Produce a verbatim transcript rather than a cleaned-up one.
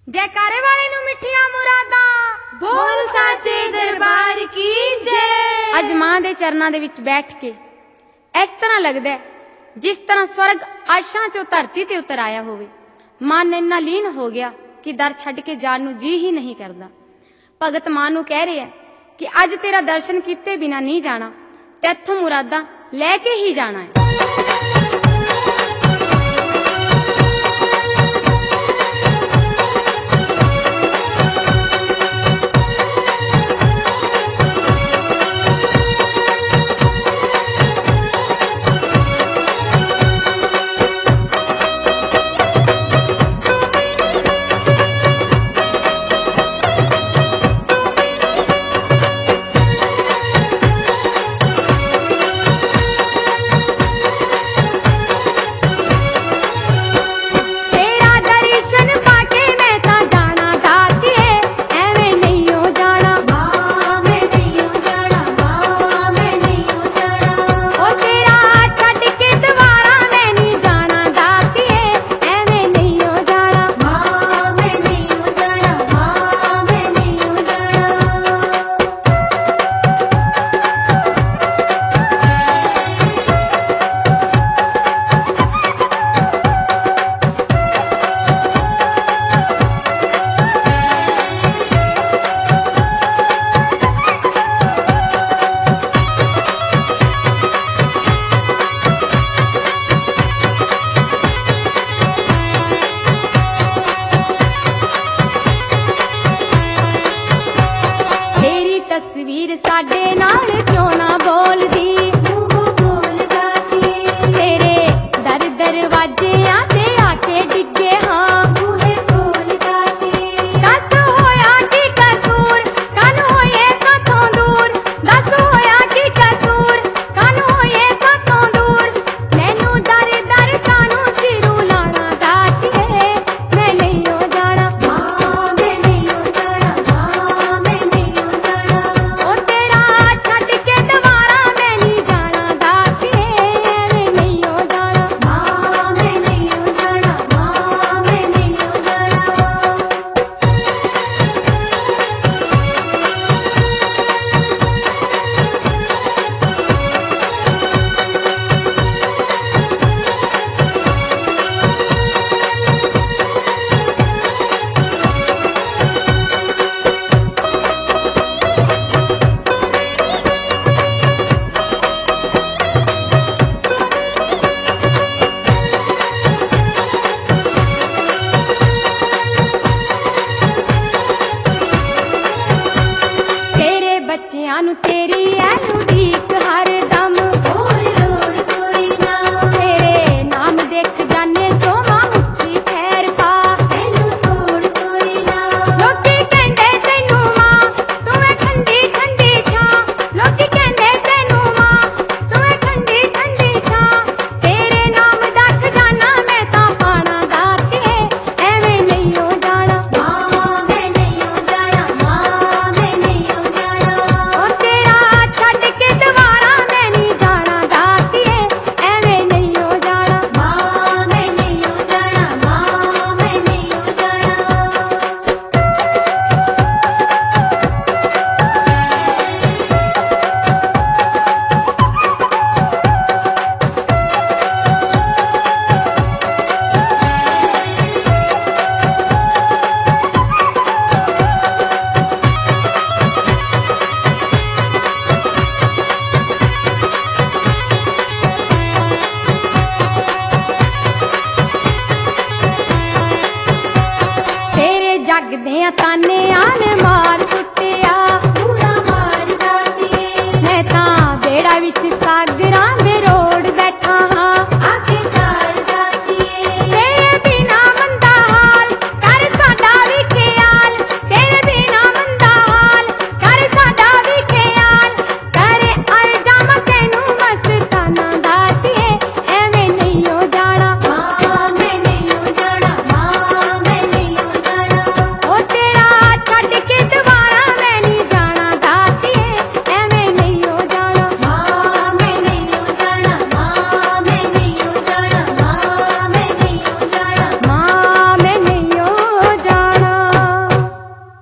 जयकारे वाले नू मिठिया मुरादा बोल साचे दरबार की जय। अज मां दे चरनां दे विच बैठ के इस तरह लगदा है जिस तरह स्वर्ग आशां चों धरती ते उतर आया होवे। मन इन्ना लीन हो गया कि दर छड्ड के जाण नू जी ही नहीं करदा। भगत मां नू कह रहे हैं कि अज तेरा दर्शन कीते बिना नहीं जाना, तैथों मुरादा लैके ही जाना है। तस्वीर साडे नाल क्यों ना बोलदी, बोलदा सी तेरे दर दरवाजियां ते आके डिगे हाँ बूहे बोलदा सी। दस होया की कसूर कन होए साथों दूर, दस होया की कसूर कन होए साथों दूर। मैनू दर दर कानू सिरू लाना दासिए, मैं नहीं हो जाना हाँ मैं नहीं हो जाना हाँ मैं नहीं हो जाना। बच्चियां नू तेरी ऐ उड़ीक हर दम, होर लोड़ कोई ना तेरे नाम देख जाने तो मां मुक्ति ठहर पा, तैनू तोड़ कोई ना। लोकी कहंदे तैनू मां तू है ठंडी ठंडी छां, लोकी कहंदे तैनू मां तू है ठंडी ठंडी छां। तेरे नाम दा खजाना मैं तां पाना दातिए, एवें नहीं हो जाना मां मैं नहीं हो जाना मां मैं नहीं हो जाना। जगदे ताने आन मार सुटिया पूरा मारदा सी, मैं तां बेड़ा विच